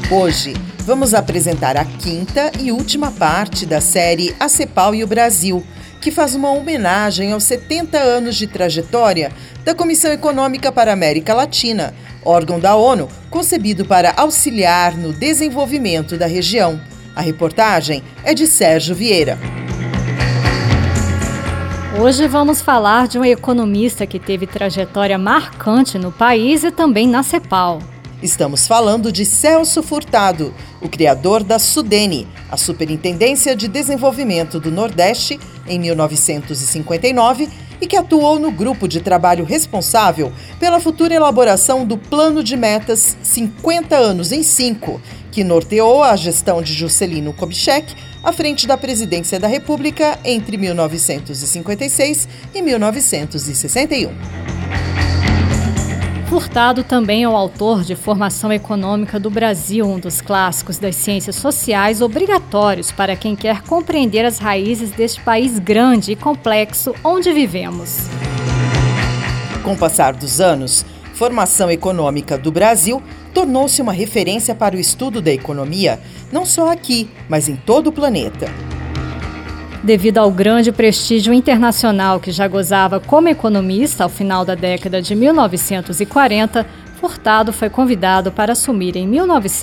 Hoje, vamos apresentar a quinta e última parte da série A CEPAL e o Brasil, que faz uma homenagem aos 70 anos de trajetória da Comissão Econômica para a América Latina, órgão da ONU concebido para auxiliar no desenvolvimento da região. A reportagem é de Sérgio Vieira. Hoje vamos falar de um economista que teve trajetória marcante no país e também na CEPAL. Estamos falando de Celso Furtado, o criador da SUDENE, a Superintendência de Desenvolvimento do Nordeste, em 1959, e que atuou no grupo de trabalho responsável pela futura elaboração do Plano de Metas 50 anos em 5, que norteou a gestão de Juscelino Kubitschek à frente da Presidência da República entre 1956 e 1961. Furtado também é o autor de Formação Econômica do Brasil, um dos clássicos das ciências sociais obrigatórios para quem quer compreender as raízes deste país grande e complexo onde vivemos. Com o passar dos anos, Formação Econômica do Brasil tornou-se uma referência para o estudo da economia, não só aqui, mas em todo o planeta. Devido ao grande prestígio internacional que já gozava como economista ao final da década de 1940, Furtado foi convidado para assumir em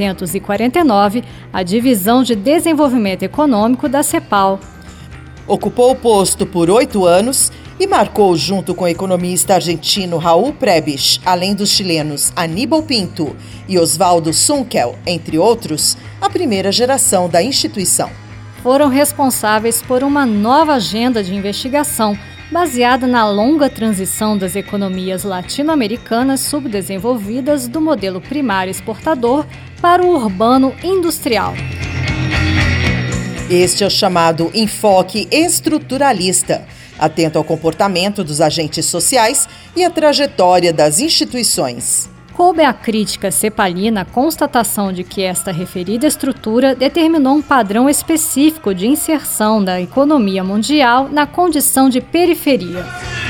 1949 a Divisão de Desenvolvimento Econômico da CEPAL. Ocupou o posto por 8 anos e marcou, junto com o economista argentino Raul Prebisch, além dos chilenos Aníbal Pinto e Oswaldo Sunkel, entre outros, a primeira geração da instituição. Foram responsáveis por uma nova agenda de investigação baseada na longa transição das economias latino-americanas subdesenvolvidas do modelo primário exportador para o urbano industrial. Este é o chamado enfoque estruturalista, atento ao comportamento dos agentes sociais e à trajetória das instituições. Coube à crítica cepalina a constatação de que esta referida estrutura determinou um padrão específico de inserção da economia mundial na condição de periferia.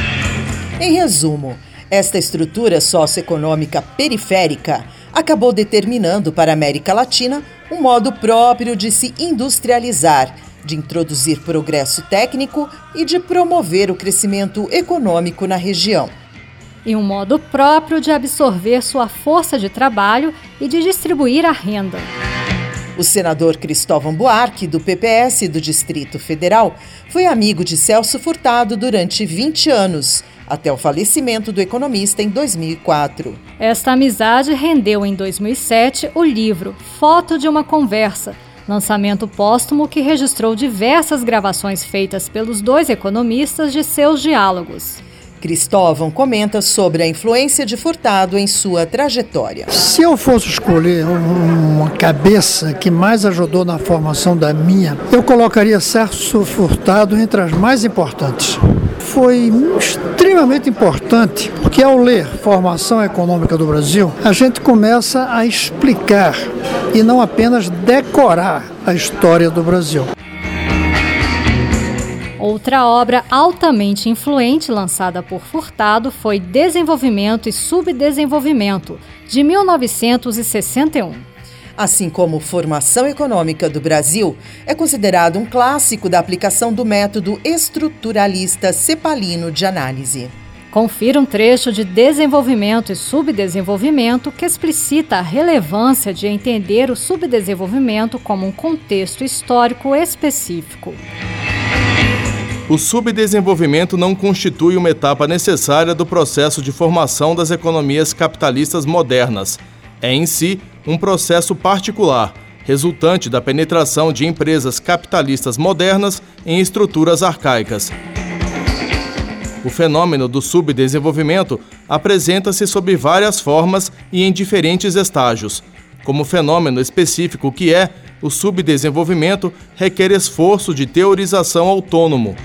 Em resumo, esta estrutura socioeconômica periférica acabou determinando para a América Latina um modo próprio de se industrializar, de introduzir progresso técnico e de promover o crescimento econômico na região. E um modo próprio de absorver sua força de trabalho e de distribuir a renda. O senador Cristóvão Buarque, do PPS do Distrito Federal, foi amigo de Celso Furtado durante 20 anos, até o falecimento do economista em 2004. Esta amizade rendeu em 2007 o livro Foto de uma Conversa, lançamento póstumo que registrou diversas gravações feitas pelos dois economistas de seus diálogos. Cristóvão comenta sobre a influência de Furtado em sua trajetória. Se eu fosse escolher uma cabeça que mais ajudou na formação da minha, eu colocaria Celso Furtado entre as mais importantes. Foi extremamente importante, porque ao ler Formação Econômica do Brasil, a gente começa a explicar e não apenas decorar a história do Brasil. Outra obra altamente influente lançada por Furtado foi Desenvolvimento e Subdesenvolvimento, de 1961. Assim como Formação Econômica do Brasil, é considerado um clássico da aplicação do método estruturalista cepalino de análise. Confira um trecho de Desenvolvimento e Subdesenvolvimento que explicita a relevância de entender o subdesenvolvimento como um contexto histórico específico. O subdesenvolvimento não constitui uma etapa necessária do processo de formação das economias capitalistas modernas. É, em si, um processo particular, resultante da penetração de empresas capitalistas modernas em estruturas arcaicas. O fenômeno do subdesenvolvimento apresenta-se sob várias formas e em diferentes estágios. Como fenômeno específico que é, o subdesenvolvimento requer esforço de teorização autônomo.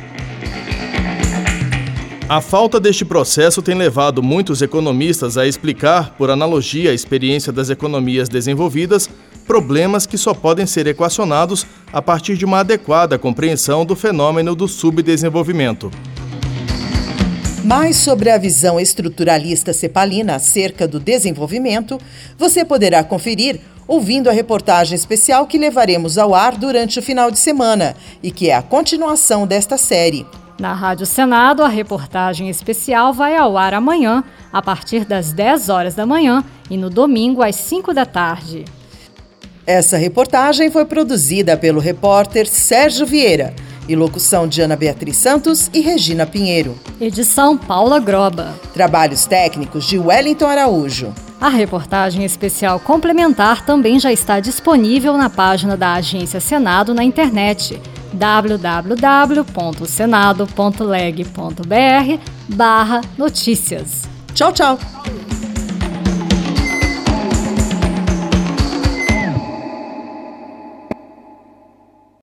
A falta deste processo tem levado muitos economistas a explicar, por analogia à experiência das economias desenvolvidas, problemas que só podem ser equacionados a partir de uma adequada compreensão do fenômeno do subdesenvolvimento. Mais sobre a visão estruturalista cepalina acerca do desenvolvimento, você poderá conferir ouvindo a reportagem especial que levaremos ao ar durante o final de semana e que é a continuação desta série. Na Rádio Senado, a reportagem especial vai ao ar amanhã, a partir das 10 horas da manhã e no domingo às 5 da tarde. Essa reportagem foi produzida pelo repórter Sérgio Vieira e locução de Ana Beatriz Santos e Regina Pinheiro. Edição Paula Groba. Trabalhos técnicos de Wellington Araújo. A reportagem especial complementar também já está disponível na página da Agência Senado na internet www.senado.leg.br/notícias. Tchau, tchau!